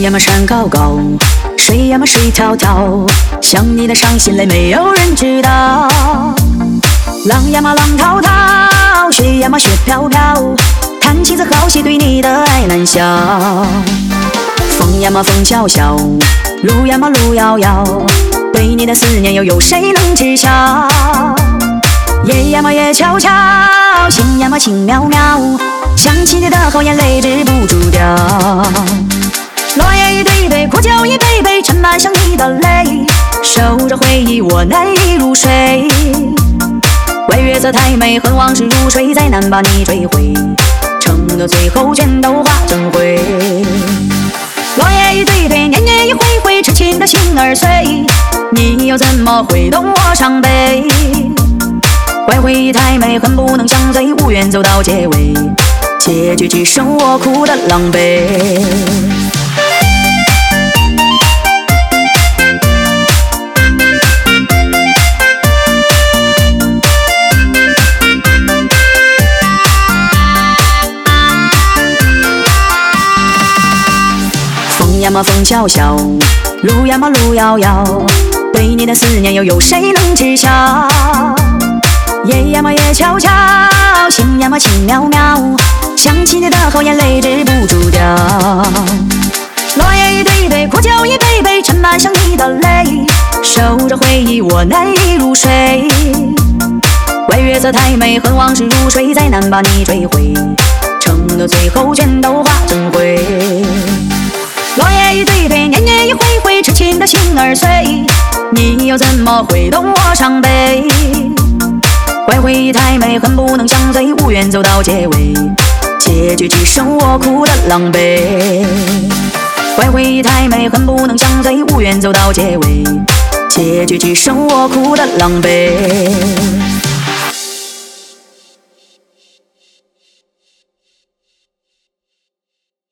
呀嘛山高高，水呀嘛水滔滔，想你的伤心泪没有人知道。浪呀嘛浪滔滔，雪呀嘛雪飘飘，弹起这好戏对你的爱难消。风呀嘛风萧萧，路呀嘛路遥遥，对你的思念又有谁能知晓？夜呀嘛夜悄悄，心呀嘛情渺渺，想起你的好眼泪止不住掉。落叶一堆堆，苦酒一杯杯，盛满想你的泪，守着回忆我难以入睡。怪月色太美，恨往事如水，再难把你追回，承诺最后全都化成灰。落叶一堆堆，年年一回回，痴情的心儿碎，你又怎么会懂我伤悲？怪回忆太美，恨不能相随，无缘走到结尾，结局只剩我哭得狼狈。风呀嘛风萧萧，路呀嘛路遥遥，对你的思念又有谁能知晓？夜呀嘛夜悄悄，心呀嘛情渺渺，想起你的好眼泪止不住掉。落叶一堆堆，苦酒一杯杯，盛满想你的泪，守着回忆我难以入睡。怪月色太美，恨往事如水，再难把你追回，承诺最后全都化成灰。落叶一堆堆，年年一回回，痴情的心儿碎，你又怎么会懂我伤悲？怪回忆太美，恨不能相随，无缘走到结尾，结局只剩我哭得狼狈。怪回忆太美，恨不能相随，无缘走到结尾，结局只剩我哭得狼狈。